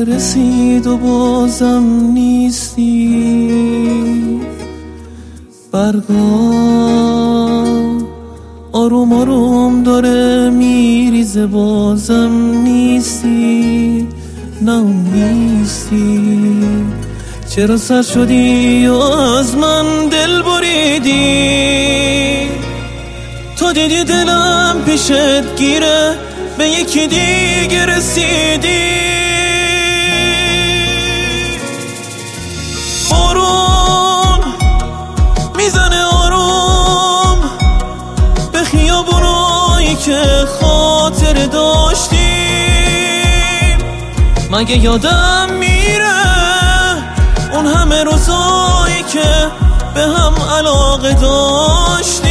رسید و بازم نیستی. برگا آروم آروم داره میریزه بازم نیستی. نه اون نیستی. چرا سر شدی و از من دل بریدی؟ تو دیدی دلم پیشت گیره به یکی دیگه رسیدی. بارون میزنه آروم به خیابونایی که خاطر داشتیم. مگه یادم میره اون همه روزایی که به هم علاقه داشتیم؟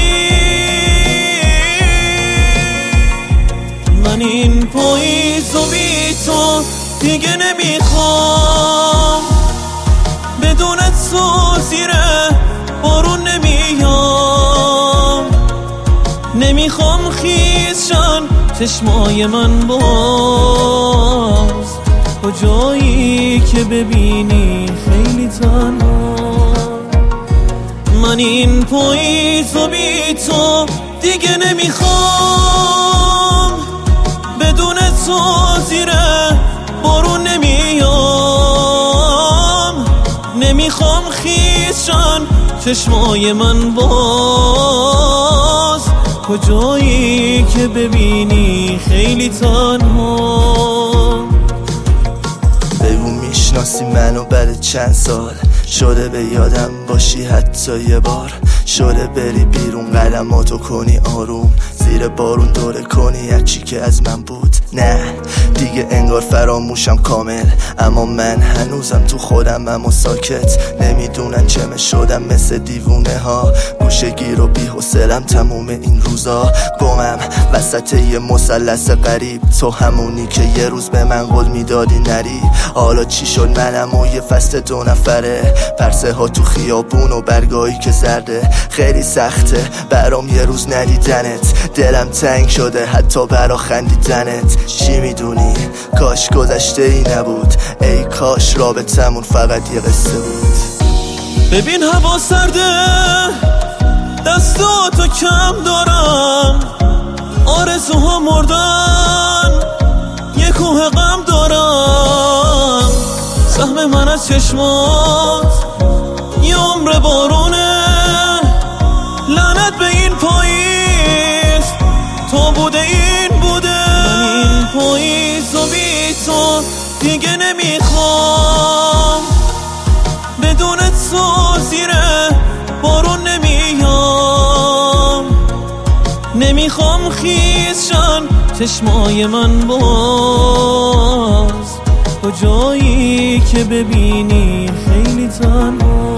من این پاییز و بی تو دیگه نمیخوام. بدون تو زیر بارون نمیام. نمیخوام خیزشن چشمای من باز کجایی که ببینی خیلی تنها. من این پاییز و بی تو دیگه نمیخوام. بدون تو زیر بارون نمیام. نمیخوام خیزشن چشمای من باز کجایی که ببینی خیلی تنها. بگو میشناسی منو بعد چند سال؟ شده به یادم باشی حتی یه بار؟ شده بری بیرون قدماتو کنی آروم زیر بارون دوره کنی هرچی که از من بود؟ نه دیگه انگار فراموشم کامل. اما من هنوزم تو خودم و ساکت. نمیدونن چمه شدم مثل دیوونه ها. گوشه گیر و بی حوصله‌ام تموم این روزا. گمم وسط یه مثلث غریب. تو همونی که یه روز به من قول میدادی نری. حالا چی شد منم و یه فصل 2 نفره. پرسه ها تو خیابون و برگایی که زرده. خیلی سخته برام یه روز ندیدنت. دلم تنگ شده حتی برا خندیدنت. چی میدونی کاش گذشته ای نبود. ای کاش رابطمون فقط یه قصه بود. ببین هوا سرده دستاتو کم دارم. آرزوها مردن یه کوه غم دارم. سهم من از چشمات یه عمر بارونه. لعنت به این پاییز تو بوده این بوده. من این پاییز و بی تو دیگه نمیخوام. بدون تو زیر بارون نمیام. نمیخوام خیزشن چشمای من باز کجایی که ببینی خیلی تنها.